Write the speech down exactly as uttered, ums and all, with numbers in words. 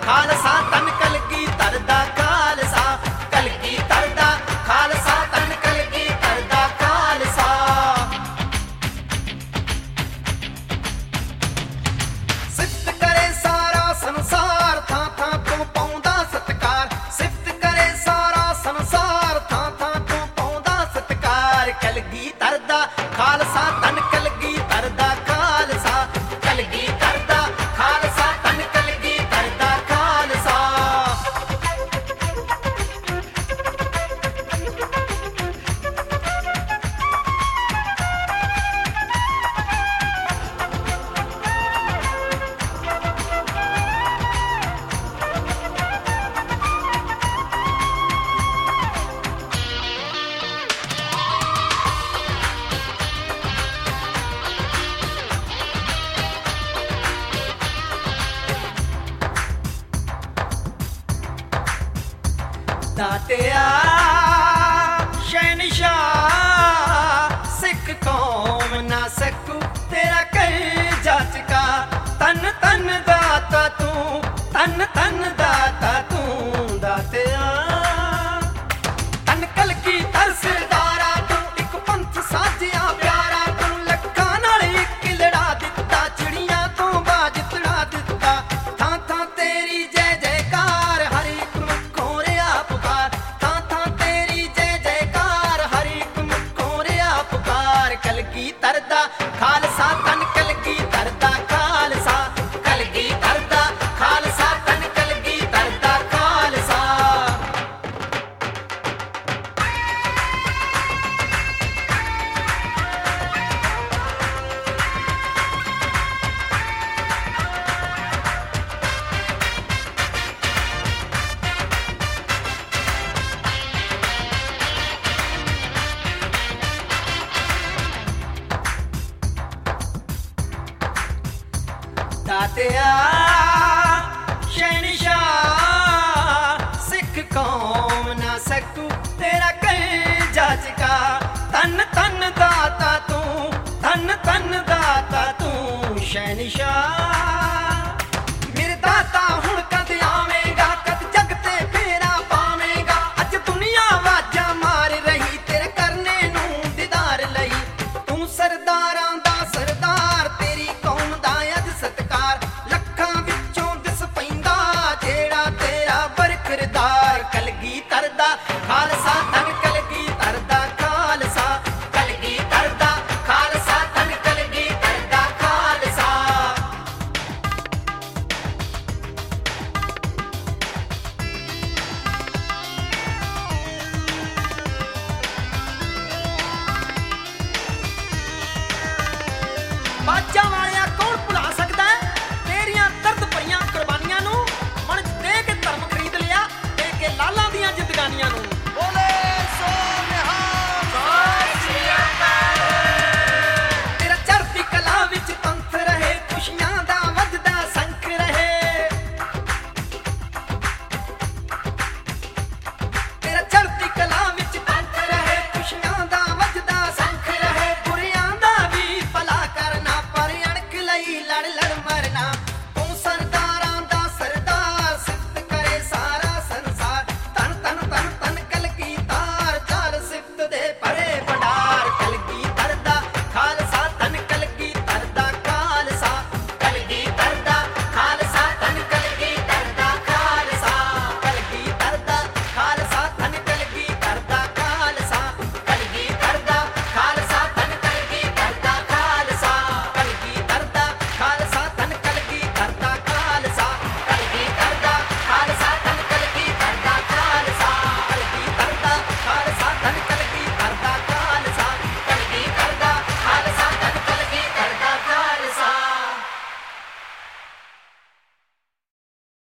खालसा तन कलगी तरदा खालसा कलगी तरदा खालसा तन कलगी तरदा खालसा। सिफ्त करे सारा संसार थां थां तो पाउंदा सत्कार सिफ्त करे सारा संसार थां थां तो पाउंदा सत्कार कलगी तरदा खालसा तन कलगी तरदा खालसा कलगी तरदा खालसा तन कलगी तरदा खालसा। दातिया शहनशाह सिख कौम ना सकू तेरा कर जाचका तन तन दाता तू तन तन दाता तू दातिया तन कलगी तरसदारा तू एक पंथ साजिया प्यारा तू लखा नाल इक लड़ा दिता चिड़ियां तो बाज तड़ा दिता थां थां तेरी जय जयकार हर एक मुखों रिया पुकार थां थां तेरी जय जयकार हर एक मुखों रिया पुकार कलगी तरदा खालसा तन कलगी तरदा खालसा कलगी तरदा खालसा तन कलगी तरदा खालसा। दातिया शहनशाह सिख कौम ना सकू तेरा कर जाचका तन तन दाता तू तन तन दाता तू शहनशाह।